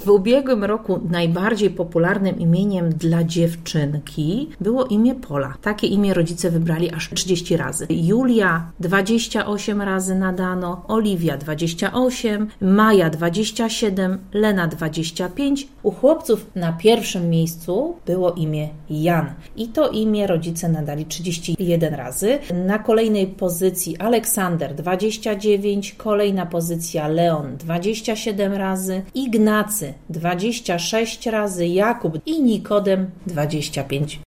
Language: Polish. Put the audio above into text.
W ubiegłym roku najbardziej popularnym imieniem dla dziewczynki było imię Pola. Takie imię rodzice wybrali aż 30 razy. Julia 28 razy nadano, Oliwia 28, Maja 27, Lena 25. U chłopców na pierwszym miejscu było imię Jan. I to imię rodzice nadali 31 razy. Na kolejnej pozycji Aleksander 29, kolejna pozycja Leon 27 razy, Ignacy 26 razy, Jakub i Nikodem 25